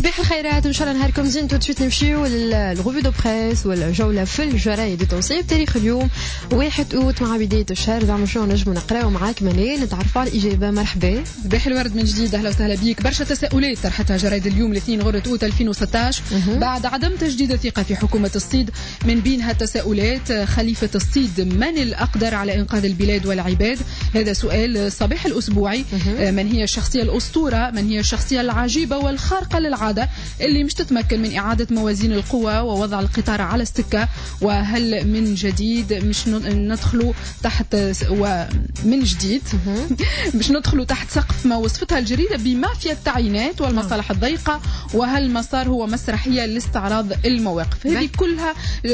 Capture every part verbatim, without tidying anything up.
صباح الخيرات، ان شاء الله نهاركم زين. تو تشوت نمشيو للغوفي دو بريس ولا جوله في الجرايد التونسيه بتاريخ اليوم واحد اوت مع بدايه الشهر. زعما شنو نجمو نقراو معاك منال نتعرفوا على الاجابه. مرحبا. صباح الورد من جديد، اهلا وسهلا بيك. برشا تساؤلات طرحتها جرايد اليوم الاثنين غره اوت ألفين وستة عشر بعد عدم تجديد الثقه في حكومه الصيد. من بينها تساؤلات: خليفه الصيد من الاقدر على انقاذ البلاد والعباد؟ هذا سؤال الصباح الاسبوعي. من هي الشخصيه الاسطوره، من هي الشخصيه العجيبه والخارقه للعاده اللي مش تتمكن من اعاده موازين القوى ووضع القطار على السكه؟ وهل من جديد مش ندخلوا تحت ومن جديد مش ندخلوا تحت سقف ما وصفتها الجريده بمافيا التعيينات والمصالح الضيقه؟ وهل المسار هو مسرحيه لاستعراض المواقف؟ هذه كلها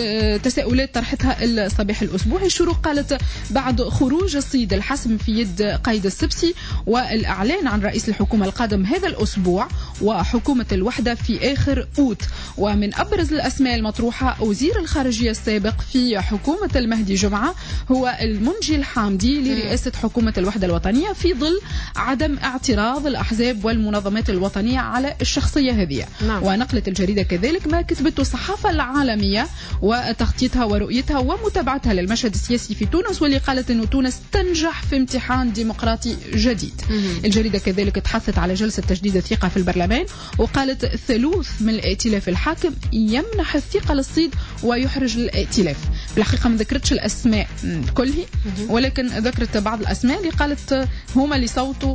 تساؤلات طرحتها الصباح الاسبوعي. الشروق قالت: بعد خروج الصيد الحسم في يد قايد السبسي والاعلان عن رئيس الحكومه القادم هذا الاسبوع وحكومه الوحده في آخر أوت. ومن أبرز الأسماء المطروحة وزير الخارجية السابق في حكومة المهدي جمعة هو المنجي الحامدي لرئاسة حكومة الوحدة الوطنية في ظل عدم اعتراض الأحزاب والمنظمات الوطنية على الشخصية هذه. نعم. ونقلت الجريدة كذلك ما كتبته الصحافة العالمية وتغطيتها ورؤيتها ومتابعتها للمشهد السياسي في تونس، واللي قالت أنه تونس تنجح في امتحان ديمقراطي جديد. مم. الجريدة كذلك تحثت على جلسة تجديد الثقة في البرلمان، وقالت: ثلوث من الائتلاف الحاكم يمنح الثقة للصيد ويحرج الائتلاف. بالحقيقة ما ذكرتش الأسماء كلها، ولكن ذكرت بعض الأسماء اللي قالت هما اللي صوتوا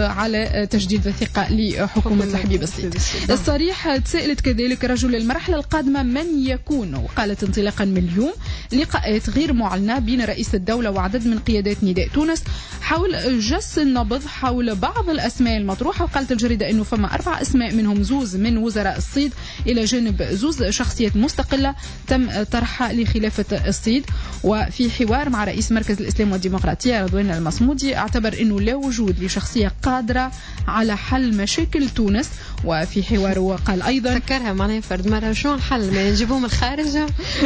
على تجديد الثقة لحكومة الحبيب الصيد. الصريح تسألت كذلك: رجل المرحلة القادمة من يكون؟ وقالت: انطلاقا من اليوم لقاءات غير معلنة بين رئيس الدولة وعدد من قيادات نداء تونس حول جس النبض حول بعض الأسماء المطروحة. وقالت الجريدة أنه فما أربع أسماء منهم زوز من وزراء الصيد إلى جانب زوز شخصيات مستقلة تم طرحها لخلافة الصيد. وفي حوار مع رئيس مركز الإسلام والديمقراطية رضوان المصمودي اعتبر أنه لا وجود لشخصية قادرة على حل مشاكل تونس. وفي حواره قال أيضا: سكرها معناها فرد مرة شو الحل؟ ما نجيبوه من الخارج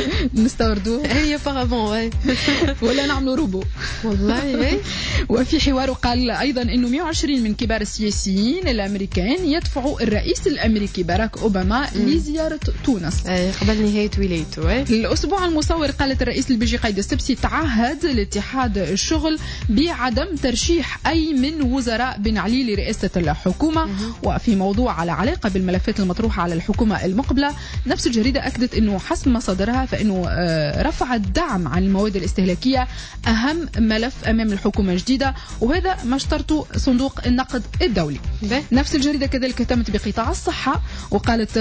نستوردوه هي فغبون ولا نعملوا روبو والله. وفي حواره قال أيضا أنه مئة وعشرين من كبار السياسيين الأمريكان يدفعوا الرئيس الأمريكي باراك أوباما مم. لزيارة تونس قبل نهاية ولايته. الأسبوع المصور قالت الرئيس البيجي قايد السبسي تعهد لاتحاد الشغل بعدم ترشيح أي من وزراء بن علي لرئاسة الحكومة. مم. وفي موضوع على علاقة بالملفات المطروحة على الحكومة المقبلة، نفس الجريدة أكدت أنه حسب مصادرها فإنه رفع الدعم عن المواد الاستهلاكية أهم ملف أمام الحكومة الجديدة، وهذا ما اشترطه صندوق النقد الدولي. ده. نفس الجريدة كذلك اهتمت بقطاع الصحة وقالت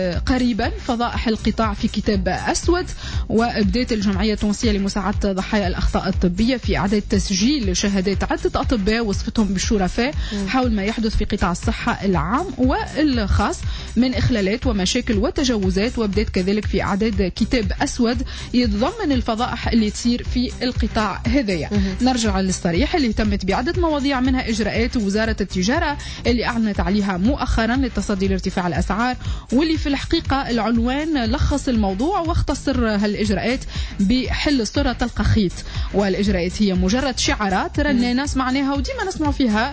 قريبا فضائح القطاع في كتاب أسود. وبدأت الجمعية التونسية لمساعدة ضحايا الأخطاء الطبية في إعادة تسجيل شهادات عدة أطباء وصفتهم بالشرفاء حول ما يحدث في قطاع الصحة العام والخاص من إخلالات ومشاكل وتجاوزات. وبدأت كذلك في إعداد كتاب أسود يتضمن الفضائح اللي تصير في القطاع هذايا. نرجع للصريح اللي اهتمت بعدة مواضيع منها إجراءات وزارة التجارة اللي أعلنت عليها مؤخرا للتصدي لارتفاع الأسعار، واللي في الحقيقة العنوان لخص الموضوع واختصر هالإجراءات بحل الصورة تلقى خيط. والإجراءات هي مجرد شعارات رنانة سمعناها وديما نسمع فيها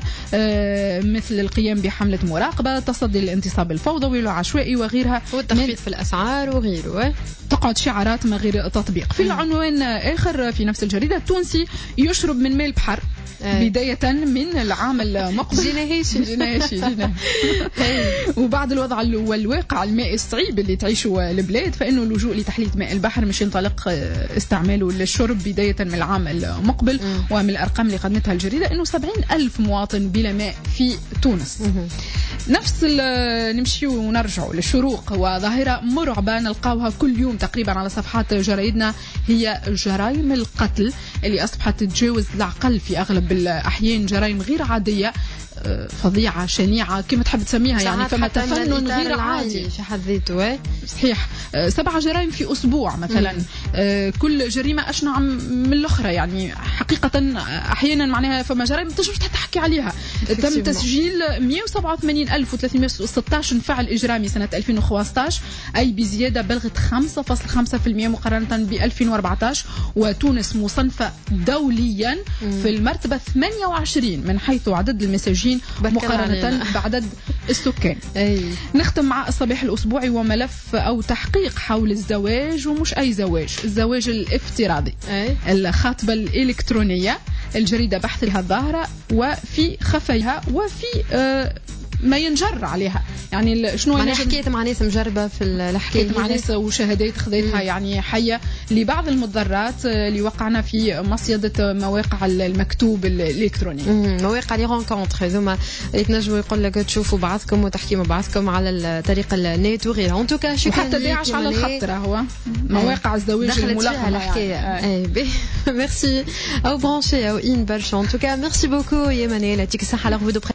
مثل القيام بحملة مراقبة، تصدي للانتصاب الفوضوي والعشوائي وغيرها، والتخفيض في الأسعار وغيره. تقعد شعارات ما غير تطبيق. في العنوان آخر في نفس الجريدة: التونسي يشرب من ماء البحر بداية من العام المقبل. جيناهيش جيناهيش جيناه. وبعد الوضع والواقع المائي الصعيب اللي تعيشه البلاد، فإنه اللجوء لتحلية ماء البحر مش ينطلق استعماله للشرب بداية من العام المقبل. ومن الأرقام اللي قدمتها الجريدة إنه سبعين ألف مواطن بلا ماء في تونس. نفس نمشي ونرجع للشروق، وظاهرة مرعبة نلقاوها كل يوم تقريبا على صفحات جرايدنا هي جرائم القتل اللي أصبحت تتجاوز العقل في أغلب الأحيان، جرائم غير عادية فظيعة شنيعة كما تحب تسميها، يعني فما تفنن غير عادي في حد ذاته. صحيح. سبعة جرائم في أسبوع مثلا. مم. كل جريمة أشنع من الأخرى، يعني حقيقة أحيانا معناها فما جرائم تجربة تحكي عليها. تم تسجيل مئة وسبعة وثمانين ألف وثلاثمئة وستة عشر فعل إجرامي سنة ألفين وخمسة عشر، أي بزيادة بلغت خمسة فاصلة خمسة بالمئة مقارنة ب ألفين وأربعة عشر. وتونس مصنفة دوليا في المرتبة ثمانية وعشرين من حيث عدد المساجين مقارنة بعدد السكان. أي. نختم مع الصباح الأسبوعي وملف أو تحقيق حول الزواج، ومش أي زواج، الزواج الافتراضي. أي. الخاطبة الإلكترونية. الجريدة بحث لها الظاهرة وفي خفيها وفي آه ما ينجر عليها، يعني شنو أنا حكيت مع ناس مجربة في الحكاية، مع ناس وشهادات خذيتها يعني حية لبعض المضرات اللي وقعنا في مصيدة مواقع المكتوب الإلكتروني. مواقع لي رونكونتر هذوما اللي تنجموا يقول لك تشوفوا بعضكم وتحكي مع بعضكم على طريق النت وغيرها. ان توكا شكرا وحتى داعش على الخط راهو مواقع الزواج الملغمة الحكاية. اي ميرسي او برانشي او ان برشا. ان توكا ميرسي بوكو يا منال، يعطيك الصحة.